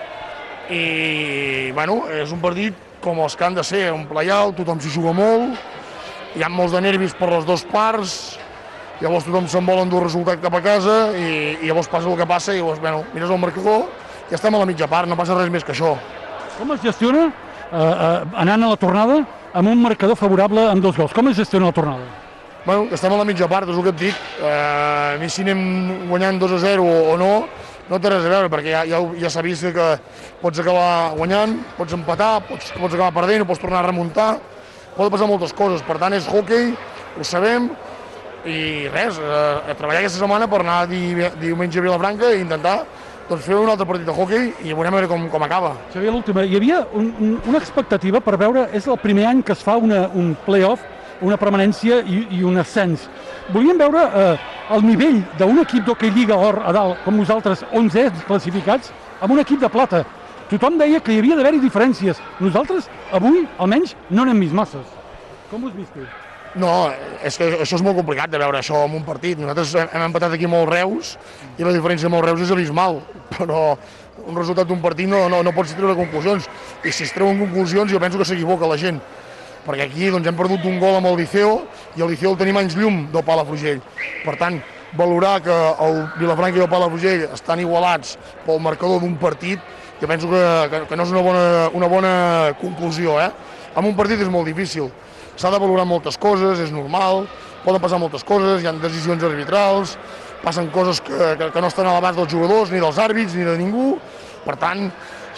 I, bueno, és un partit com els que han de ser, un play-out, tothom s'hi juga molt, hi ha molts de nervis per les 2 parts, llavors tothom se'n vol endur el resultat cap a casa i llavors passa el que passa i llavors, bueno, mires el marcador i estem a la mitja part, no passa res més que això. Com es gestiona anant a la tornada amb un marcador favorable amb 2 gols? Com es gestiona la tornada? Bueno, estem a la mitja part, és el que et dic. A mi si anem guanyant 2-0 o no té res a veure, perquè ja s'ha vist que pots acabar guanyant, pots empatar, pots acabar perdent, pots tornar a remuntar, pot passar moltes coses. Per tant, és hoquei, ho sabem, i res, a treballar aquesta setmana per anar diumenge a Vilafranca i intentar fer un altre partit de hoquei i veurem a veure com acaba. Xavier, l'última, hi havia una expectativa per veure, és el primer any que es fa un play-off, una permanència i un ascens. Volíem veure el nivell d'un equip d'Hoquei Lliga Or a dalt, com nosaltres, 11 classificats, amb un equip de plata. Tothom deia que hi havia d'haver-hi diferències. Nosaltres, avui, almenys, no n'hem vist masses. Com ho has vist tu? No, és que això és molt complicat de veure això en un partit. Nosaltres hem empatat aquí molt Reus i la diferència amb el Reus és abismal, però un resultat d'un partit no pots treure conclusions. I si es treuen conclusions jo penso que s'equivoca la gent, perquè aquí doncs, hem perdut un gol amb el Liceo i el Liceo el tenim anys llum del Palafrugell. Per tant, valorar que el Vilafranca i el Palafrugell estan igualats pel marcador d'un partit, jo penso que no és una bona conclusió. En un partit és molt difícil. S'ha de valorar moltes coses, és normal, poden passar moltes coses, hi ha decisions arbitrals, passen coses que no estan a l'abast dels jugadors, ni dels àrbits, ni de ningú. Per tant,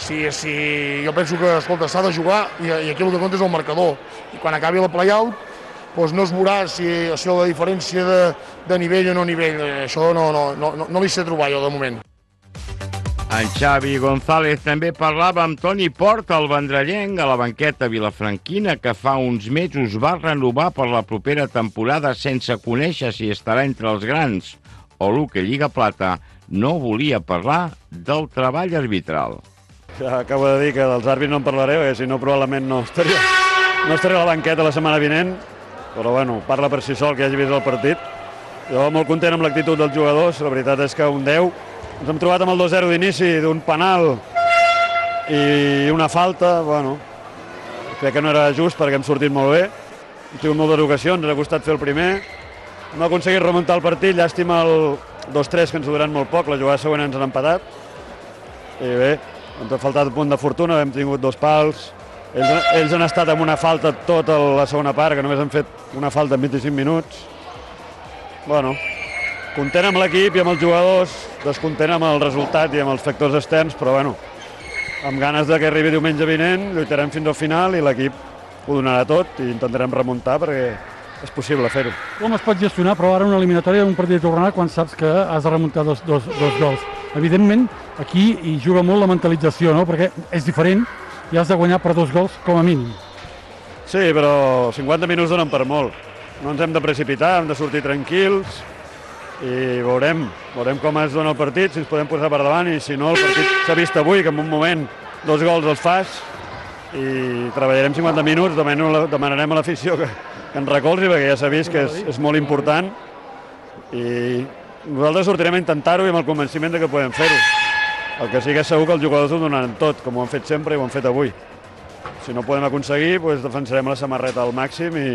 jo penso que, escolta, s'ha de jugar i aquí el que compta és el marcador. I quan acabi el play-out, doncs no es veurà si la diferència de nivell o no nivell. Això no li sé trobar jo de moment. En Xavi González també parlava amb Toni Porta, el vendrellenc, a la banqueta vilafranquina, que fa uns mesos va renovar per la propera temporada sense conèixer si estarà entre els grans o l'Hockey Lliga Plata no volia parlar del treball arbitral. Acabo de dir que dels àrbits no en parlaré, perquè si no probablement no estaria a la banqueta la setmana vinent, però bueno, parla per si sol que hagi vist el partit. Jo molt content amb l'actitud dels jugadors, la veritat és que un 10. Ens hem trobat amb el 2-0 d'inici d'un penal i una falta, bueno, crec que no era just perquè hem sortit molt bé. Hem tingut moltes ocasions, ens ha costat fer el primer. No ha aconseguit remuntar el partit, llàstima el 2-3 que ens ha durat molt poc, la jugada següent ens han empatat. I bé, ens ha faltat un punt de fortuna, hem tingut 2 pals. Ells han estat amb una falta tota la segona part, que només han fet una falta en 25 minuts. Bueno, content amb l'equip i amb els jugadors, descontent amb el resultat i amb els factors externs, però bueno, amb ganes de que arribi diumenge vinent, lluitarem fins al final i l'equip ho donarà tot i intentarem remuntar perquè és possible fer-ho. Com es pot gestionar, però ara una eliminatòria d'un partit de tornada quan saps que has de remuntar dos gols? Evidentment, aquí hi juga molt la mentalització, no? Perquè és diferent i has de guanyar per 2 gols com a mínim. Sí, però 50 minuts donen per molt. No ens hem de precipitar, hem de sortir tranquils i veurem com es dona el partit, si ens podem posar per davant i si no, el partit s'ha vist avui, que en un moment 2 gols els fas i treballarem 50 minuts, demanarem a l'afició que ens recolzi perquè ja s'ha vist que és molt important i nosaltres sortirem a intentar-ho i amb el convenciment de que podem fer-ho. El que sí que és segur que els jugadors ho donaran tot, com ho han fet sempre i ho han fet avui. Si no ho podem aconseguir, doncs defensarem la samarreta al màxim i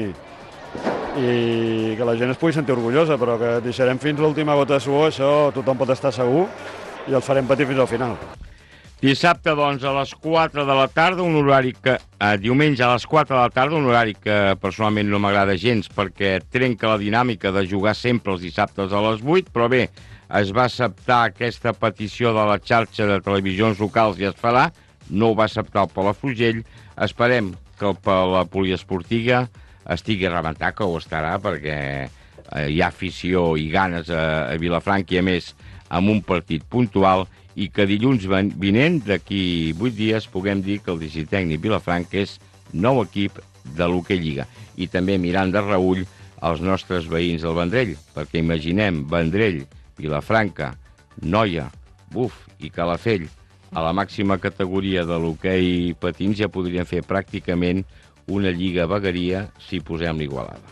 que la gent es pugui sentir orgullosa, però que deixarem fins l'última gota de suor, això tothom pot estar segur i el farem patir fins al final. Dissabte, doncs, a les 4 de la tarda, un horari que... diumenge a les 4 de la tarda, un horari que personalment no m'agrada gens perquè trenca la dinàmica de jugar sempre els dissabtes a les 8, però bé, es va acceptar aquesta petició de la xarxa de televisions locals i es farà, no ho va acceptar el Palafrugell, esperem que la poliesportiva estigui a rebentar, que ho estarà, perquè hi ha afició i ganes a Vilafranca i, a més, amb un partit puntual, i que dilluns vinent, d'aquí 8 dies, puguem dir que el Dirigit Tècnic Vilafranca és nou equip de l'Hockey Lliga. I també mirant de reüll els nostres veïns del Vendrell, perquè imaginem Vendrell, Vilafranca, Noia, Buf i Calafell a la màxima categoria de l'hoquei patins ja podrien fer pràcticament una lliga vegueria si posem l'Igualada.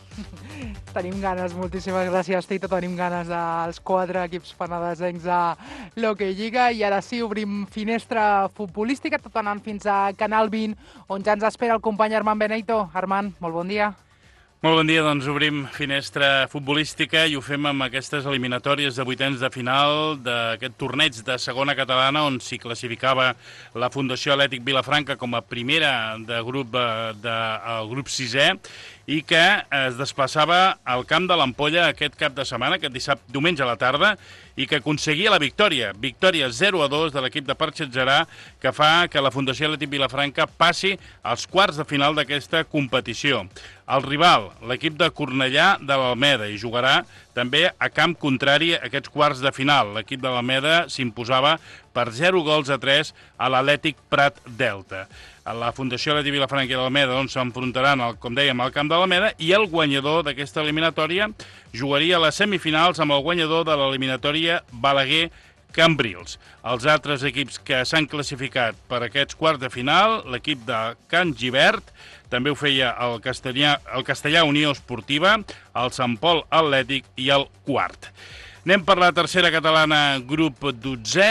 Tenim ganes, moltíssimes gràcies, Tito. Tenim ganes dels 4 equips penedesencs a l'Hockey Lliga i ara sí, obrim finestra futbolística, tot anant fins a Canal 20, on ja ens espera el company Armand Beneito. Armand, molt bon dia. Molt bon dia, doncs obrim finestra futbolística i ho fem amb aquestes eliminatòries de vuitens de final d'aquest torneig de segona catalana on s'hi classificava la Fundació Atlètic Vilafranca com a primera de grup del grup 6è i que es desplaçava al camp de l'Ampolla aquest cap de setmana, aquest diumenge a la tarda, i que aconseguia la victòria. Victòria 0-2 de l'equip de Parc Xatxarà, que fa que la Fundació Atlètic Vilafranca passi als quarts de final d'aquesta competició. El rival, l'equip de Cornellà de l'Almeda, i jugarà també a camp contrari a aquests quarts de final. L'equip de l'Almeda s'imposava per 0-3 a l'Atlètic Prat Delta. A la Fundació Atlètic Vilafranca i l'Almeda s'enfrontaran, com dèiem, al camp de l'Almeda i el guanyador d'aquesta eliminatòria jugaria a les semifinals amb el guanyador de l'eliminatòria Balaguer-Cambrils. Els altres equips que s'han classificat per aquests quarts de final, l'equip de Can Givert, també ho feia el Castellà Unió Esportiva, el Sant Pol Atlètic i el Quart. Anem per la tercera catalana, grup 12è,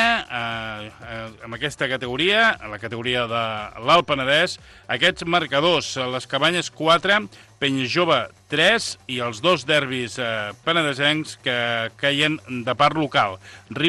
amb aquesta categoria, la categoria de l'Alt Penedès. Aquests marcadors, les Cabanyes 4, Penyajove 3 i els 2 derbis penedesencs que caien de part local.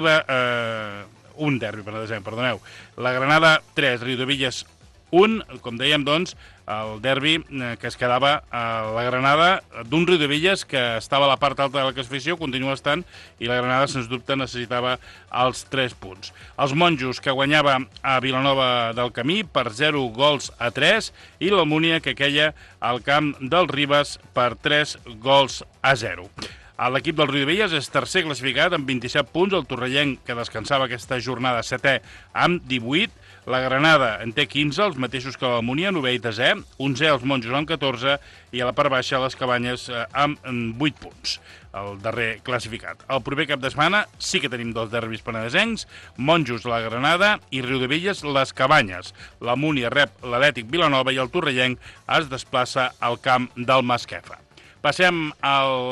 Un derbi penedesenc, perdoneu. La Granada 3, Riudebitlles 1, com dèiem, doncs, el derbi que es quedava a la Granada d'un Riudebitlles que estava a la part alta de la classificació, continua estant, i la Granada, sens dubte, necessitava els 3 punts. Els Monjos, que guanyava a Vilanova del Camí per 0-3, i l'Almúnia, que queia al camp del Ribes per 3-0. L'equip del Riudebitlles és tercer classificat amb 27 punts, el torrellenc, que descansava aquesta jornada, setè amb 18, la Granada en té 15, els mateixos que la Múnia, 9è i 10è, 11è els Monjos amb 14 i a la part baixa les Cabanyes amb 8 punts, el darrer classificat. El proper cap de setmana sí que tenim 2 derbis penedesencs, Monjos la Granada i Riudebitlles les Cabanyes. La Múnia rep l'Atlètic Vilanova i el torrellenc es desplaça al camp del Masquefa. Passem a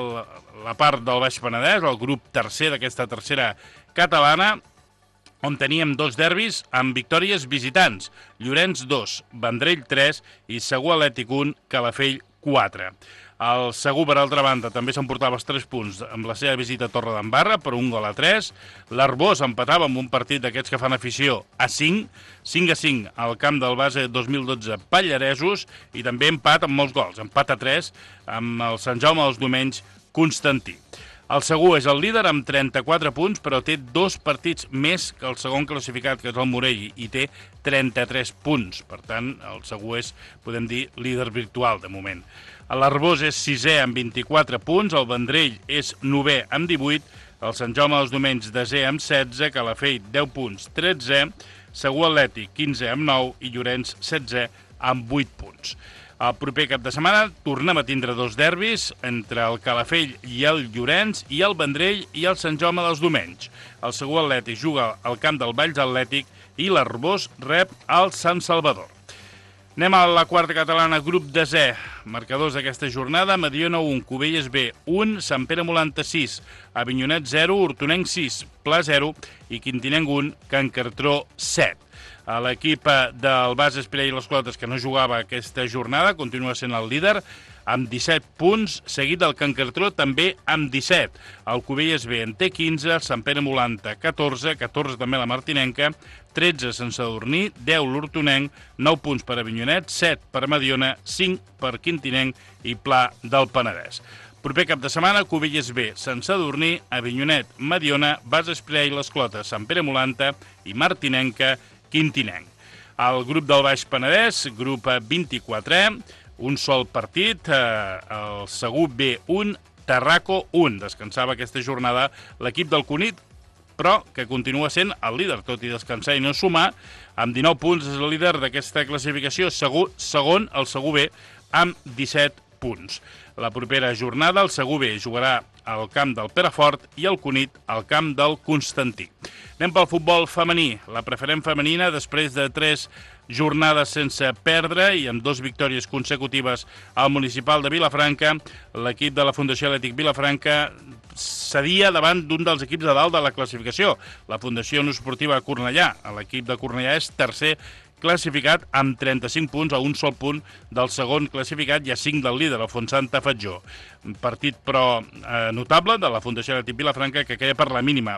la part del Baix Penedès, el grup tercer d'aquesta tercera catalana, on teníem 2 derbis amb victòries visitants. Llorenç 2, Vendrell 3 i Segur Atlètic 1, Calafell 4. El Segur, per altra banda, també s'emportava els 3 punts amb la seva visita a Torredembarra per 1-3. L'Arbós empatava amb un partit d'aquests que fan afició a 5, 5-5 al camp del base 2012 Pallaresos i també empat amb molts gols, empat a 3 amb el Sant Jaume dels Domenys Constantí. El Segur és el líder amb 34 punts, però té 2 partits més que el segon classificat, que és el Morell, i té 33 punts. Per tant, el Segur és, podem dir, líder virtual de moment. L'Arbós és 6è amb 24 punts, el Vendrell és 9è amb 18, el Sant Jaume dels Domenys 10è amb 16, Calafell 10 punts, 13è, Segur Atlètic 15è amb 9 i Llorenç 16è amb 8 punts. El proper cap de setmana tornem a tindre 2 derbis entre el Calafell i el Llorenç i el Vendrell i el Sant Jaume dels Domenys. El Segur Atlètic juga al camp del Valls Atlètic i l'Arbós rep el Sant Salvador. Anem a la quarta catalana, grup 10è. Marcadors d'aquesta jornada: Mediona 1, Cubelles B 1, Sant Pere Molanta 6, Avinyonet 0, Hortonenc 6, Pla 0 i Quintinenc 1, Can Cartró 7. L'equip del Bas Espirell i les Clotes, que no jugava aquesta jornada, continua sent el líder amb 17 punts, seguit del Can Cartró també amb 17. El Cubelles B en té 15, Sant Pere Molanta 14, 14 també la Martinenca, 13 Sant Sadurní, 10 l'Hortonenc, 9 punts per Avinyonet, 7 per Mediona, 5 per Quintinenc i Pla del Penedès. Proper cap de setmana, Cubelles B, Sant Sadurní, Avinyonet, Mediona, Bas Espirell i les Clotes, Sant Pere Molanta i Martinenca, Quintinenc. El grup del Baix Penedès, grup 24è, un sol partit, el Segur B1, Tarraco 1. Descansava aquesta jornada l'equip del Cunit, però que continua sent el líder, tot i descansar i no sumar. Amb 19 punts és el líder d'aquesta classificació, segon el Segur B amb 17 punts. La propera jornada el Segur B jugarà al camp del Perafort i el Cunit al camp del Constantí. Anem pel futbol femení. La preferent femenina, després de 3 jornades sense perdre i amb 2 victòries consecutives al municipal de Vilafranca, l'equip de la Fundació Atlètic Vilafranca cedia davant d'un dels equips de dalt de la classificació, la Fundació Esportiva Cornellà. L'equip de Cornellà és tercer classificat amb 35 punts, a un sol punt del segon classificat i a 5 del líder, el Fontsanta Fatjó. Un partit, però, notable de la Fundació Atlètic Vilafranca, que queda per la mínima,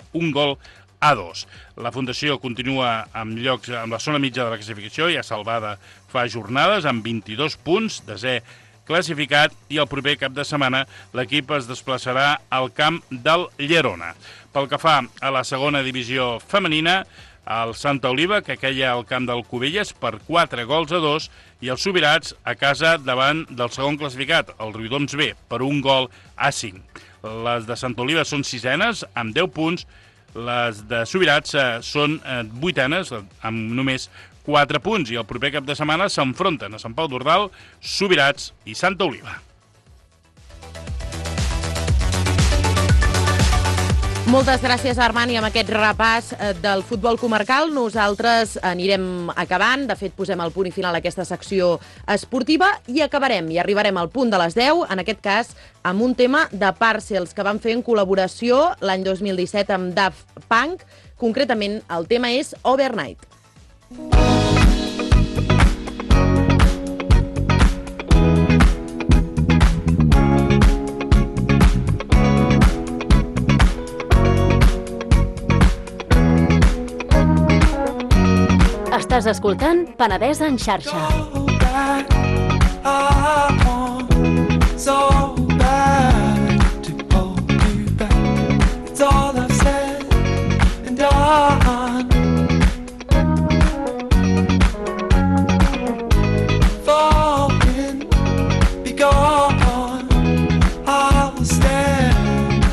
1-2. La Fundació continua amb la zona mitja de la classificació, ja salvada fa jornades, amb 22 punts, desè classificat, i el proper cap de setmana l'equip es desplaçarà al camp del Llerona. Pel que fa a la segona divisió femenina, el Santa Oliva, que queia al camp del Cubelles per 4-2, i els Subirats a casa davant del segon classificat, el Riudoms B, per 1-5. Les de Santa Oliva són 6enes, amb 10 punts, les de Subirats són 8enes, amb només 4 punts, i el proper cap de setmana s'enfronten a Sant Pau d'Ordal, Subirats i Santa Oliva. Moltes gràcies, Armand, i amb aquest repàs del futbol comarcal nosaltres anirem acabant. De fet, posem el punt i final a aquesta secció esportiva i acabarem i arribarem al punt de les 10, en aquest cas amb un tema de Parcels que van fer en col·laboració l'any 2017 amb Daft Punk. Concretament, el tema és Overnight. Estàs escoltant Penedès en xarxa. Falling, be gone, I will stand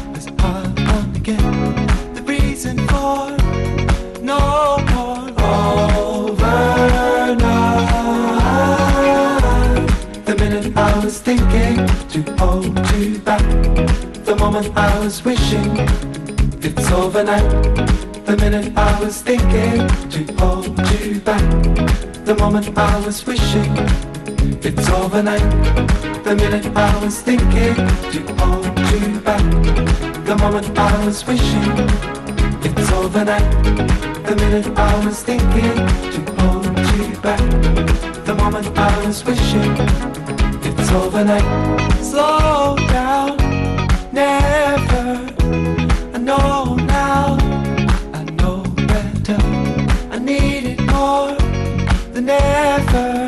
moment I was wishing it's overnight. The minute I was thinking to hold you back. The moment I was wishing it's overnight. The minute I was thinking to hold you back. The moment I was wishing it's overnight. The minute I was thinking to hold you back. The moment I was wishing it's overnight. Slow down, never. I know now, I know better. I need it more than ever.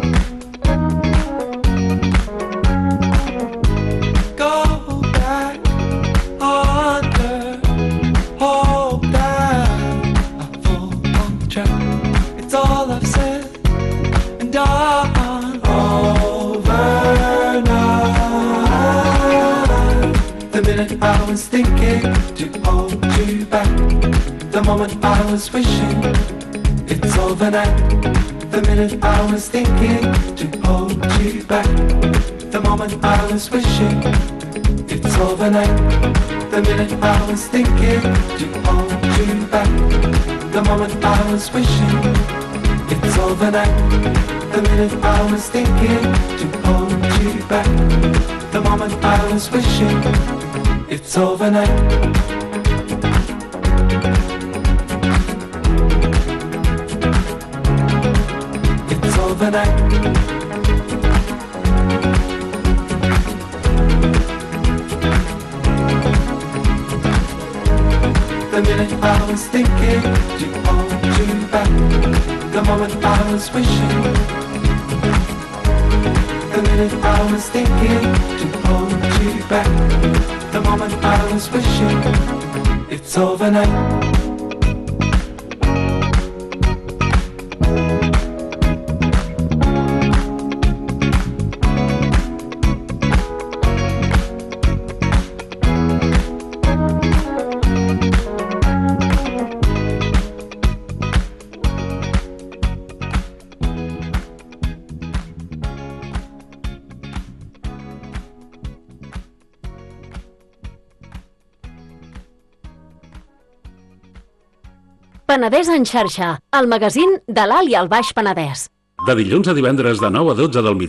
Go back under, hope that I fall on the track. It's all I've said and done overnight. The minute I was thinking to hold you back. The moment I was wishing it's overnight. The minute I was thinking to hold you back. The moment I was wishing it's overnight. The minute I was thinking to hold you back. The moment I was wishing it's overnight. The minute I was thinking to hold you back. The moment I was wishing it's overnight. It's overnight. The minute I was thinking to hold you back. The moment I was wishing. The minute I was thinking to hold you back. The moment I was wishing it's overnight. Penedès en xarxa, el magazín de l'Alt i el Baix Penedès. De dilluns a divendres de 9 a 12 del migdia.